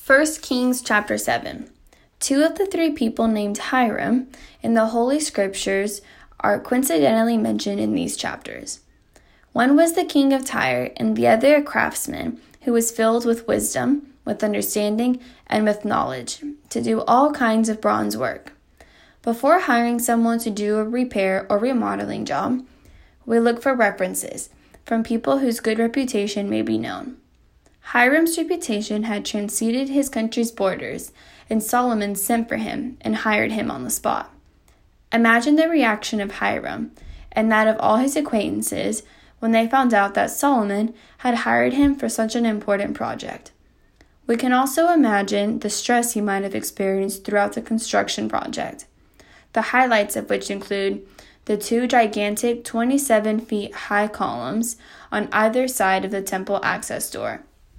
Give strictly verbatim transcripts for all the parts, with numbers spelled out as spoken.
First Kings chapter seven. Two of the three people named Hiram in the Holy Scriptures are coincidentally mentioned in these chapters. One was the king of Tyre, and the other a craftsman who was filled with wisdom, with understanding, and with knowledge, to do all kinds of bronze work. Before hiring someone to do a repair or remodeling job, we look for references from people whose good reputation may be known. Hiram's reputation had transcended his country's borders, and Solomon sent for him and hired him on the spot. Imagine the reaction of Hiram and that of all his acquaintances when they found out that Solomon had hired him for such an important project. We can also imagine the stress he might have experienced throughout the construction project, the highlights of which include the two gigantic twenty-seven feet high columns on either side of the temple access door.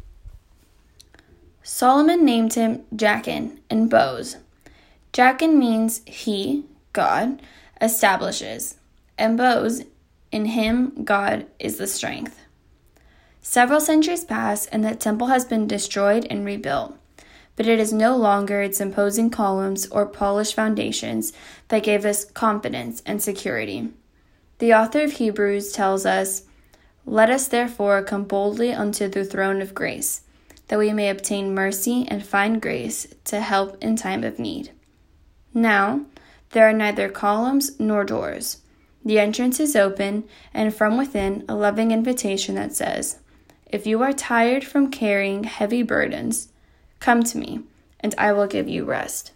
Solomon named him Jachin and Boaz. Jachin means he, God, establishes, and Boaz, in him, God, is the strength. Several centuries pass, and the temple has been destroyed and rebuilt, but it is no longer its imposing columns or polished foundations that gave us confidence and security. The author of Hebrews tells us, "Let us therefore come boldly unto the throne of grace, that we may obtain mercy and find grace to help in time of need." Now, there are neither columns nor doors. The entrance is open, and from within, a loving invitation that says, "If you are tired from carrying heavy burdens, come to me, and I will give you rest."